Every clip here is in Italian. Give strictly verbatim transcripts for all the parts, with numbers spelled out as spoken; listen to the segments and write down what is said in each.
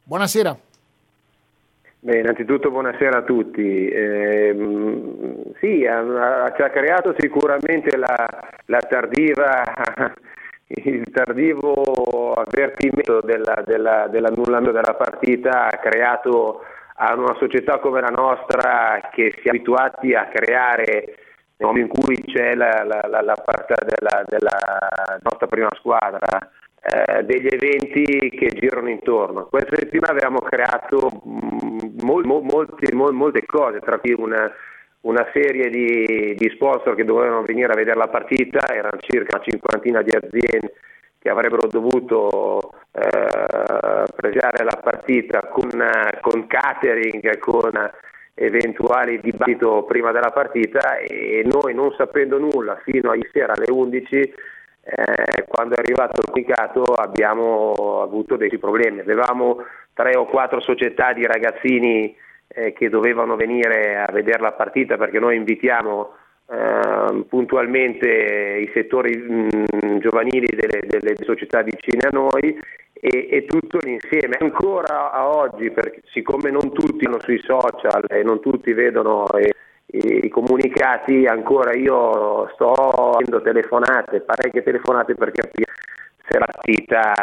Buonasera. Beh, innanzitutto buonasera a tutti. Eh, sì, ha, ci ha creato sicuramente la, la tardiva, il tardivo avvertimento della, della, dell'annullamento della partita ha creato a una società come la nostra, che si è abituati a creare nel momento in cui c'è la, la, la, la parte della, della nostra prima squadra, Eh, degli eventi che girano intorno. Questa settimana abbiamo creato mol, mol, molti, mol, molte cose, tra cui una, una serie di, di sponsor che dovevano venire a vedere la partita, erano circa una cinquantina di aziende che avrebbero dovuto eh, pregiare la partita con, con catering, con eventuali dibattito prima della partita, e noi, non sapendo nulla fino a ieri sera alle undici, Eh, quando è arrivato il comunicato, abbiamo avuto dei problemi. Avevamo tre o quattro società di ragazzini eh, che dovevano venire a vedere la partita, perché noi invitiamo eh, puntualmente i settori mh, giovanili delle, delle società vicine a noi, e, e tutto l'insieme. Ancora a oggi, perché siccome non tutti sono sui social e non tutti vedono eh, i comunicati, ancora io sto facendo telefonate, parecchie telefonate, per capire se la partita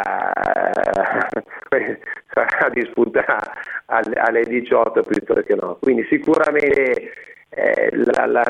eh, sarà disputata alle diciotto piuttosto che no. Quindi sicuramente eh, la, la,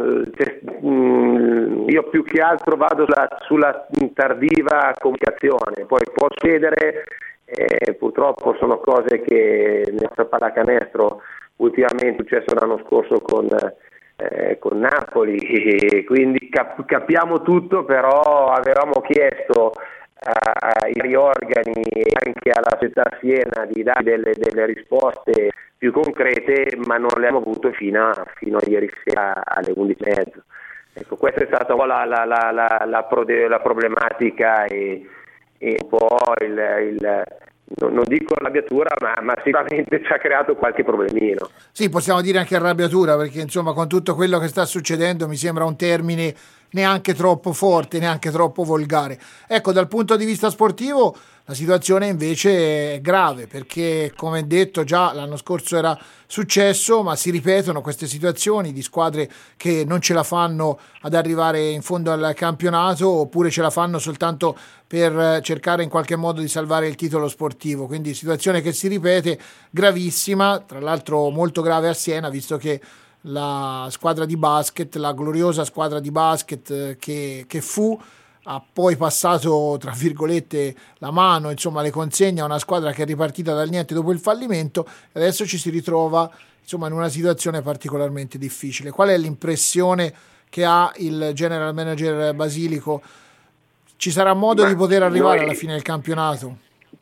mh, io più che altro vado sulla, sulla tardiva comunicazione. Poi può succedere, eh, purtroppo sono cose che nel nostro pallacanestro ultimamente è successo l'anno scorso con Eh, con Napoli, e quindi cap- capiamo tutto, però avevamo chiesto ai vari organi e anche alla società Siena di dare delle, delle risposte più concrete, ma non le abbiamo avute fino a, fino a ieri sera alle undici e mezzo. Ecco, questa è stata un po' la, la, la, la, la, prode- la problematica e, e un po' il, il non, non dico arrabbiatura, ma, ma sicuramente ci ha creato qualche problemino. Sì, possiamo dire anche arrabbiatura, perché insomma con tutto quello che sta succedendo mi sembra un termine neanche troppo forte, neanche troppo volgare. Ecco, dal punto di vista sportivo la situazione invece è grave, perché come detto già l'anno scorso era successo, ma si ripetono queste situazioni di squadre che non ce la fanno ad arrivare in fondo al campionato, oppure ce la fanno soltanto per cercare in qualche modo di salvare il titolo sportivo. Quindi situazione che si ripete, gravissima, tra l'altro molto grave a Siena, visto che la squadra di basket, la gloriosa squadra di basket che, che fu, ha poi passato tra virgolette la mano, insomma le consegna a una squadra che è ripartita dal niente dopo il fallimento, e adesso ci si ritrova insomma in una situazione particolarmente difficile. Qual è l'impressione che ha il general manager Basilico? Ci sarà modo Ma di poter arrivare noi... alla fine del campionato?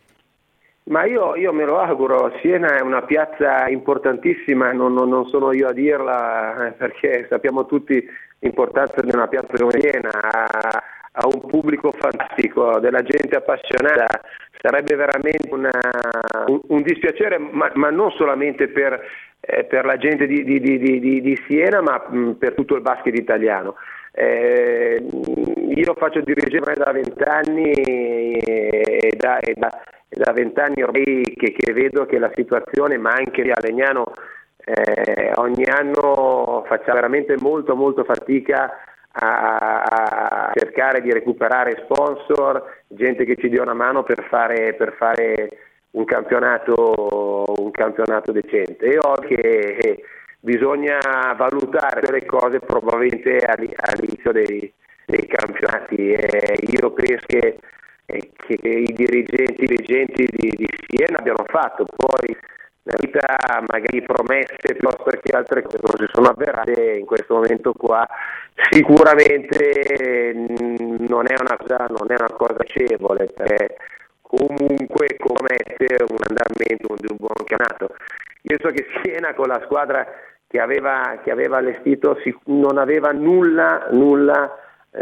Ma io, io me lo auguro. Siena è una piazza importantissima, non, non, non sono io a dirla, eh, perché sappiamo tutti l'importanza di una piazza come Siena, ha, ha un pubblico fantastico, della gente appassionata. Sarebbe veramente una, un, un dispiacere, ma, ma non solamente per, eh, per la gente di, di, di, di, di Siena, ma mh, per tutto il basket italiano. Eh, io faccio dirigente da vent'anni e da, e da da vent'anni ormai che, che vedo che la situazione, ma anche a Legnano, eh, ogni anno facciamo veramente molto molto fatica a, a cercare di recuperare sponsor, gente che ci dia una mano per fare, per fare un campionato un campionato decente. E ho che eh, bisogna valutare delle cose probabilmente all'inizio dei, dei campionati. Eh, io penso che che i dirigenti, i dirigenti di, di Siena abbiano fatto, poi nella vita magari promesse piuttosto che altre cose non si sono avverate. In questo momento qua sicuramente non è una cosa, non è una cosa piacevole, perché comunque compromette un andamento di un buon campionato. Io so che Siena, con la squadra che aveva, che aveva allestito, non aveva nulla nulla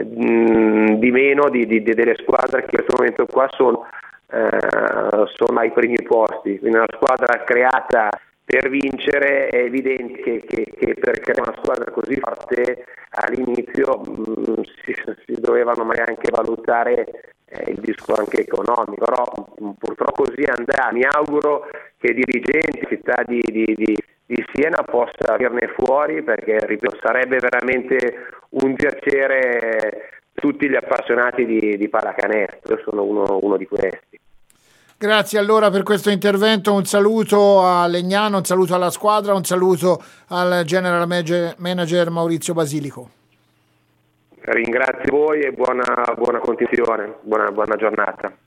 di meno di, di, delle squadre che in questo momento qua sono, eh, sono ai primi posti. Quindi una squadra creata per vincere, è evidente che, che, che per creare una squadra così forte all'inizio mh, si, si dovevano magari anche valutare eh, il disco anche economico, però purtroppo così andrà. Mi auguro che i dirigenti della città di, di, di, di Siena possa venirne fuori, perché ripeto, sarebbe veramente un piacere tutti gli appassionati di, di pallacanestro. Io sono uno, uno di questi. Grazie allora per questo intervento, un saluto a Legnano, un saluto alla squadra, un saluto al general manager Maurizio Basilico. Ringrazio voi e buona, buona continuazione, buona, buona giornata.